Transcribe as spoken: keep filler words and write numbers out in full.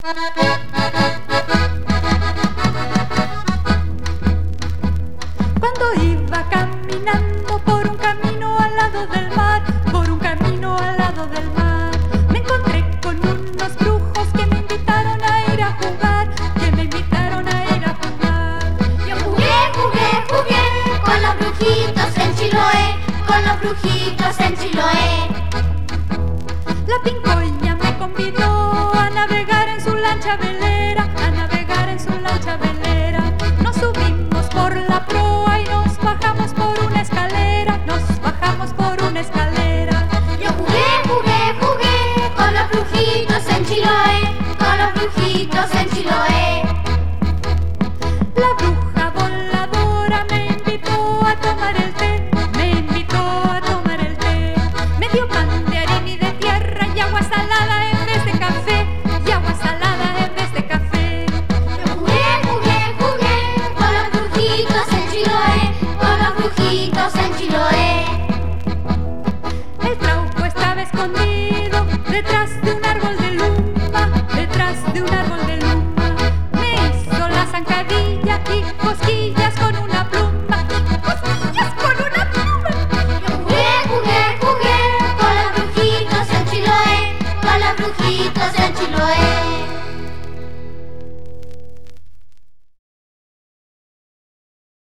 Cuando iba caminando por un camino al lado del mar, por un camino al lado del mar, me encontré con unos brujos que me invitaron a ir a jugar, que me invitaron a ir a jugar. Yo jugué, jugué, jugué con los brujitos en Chiloé, con los brujitos en Chiloé. La Pincoya me convidó a navegar en su lancha velera.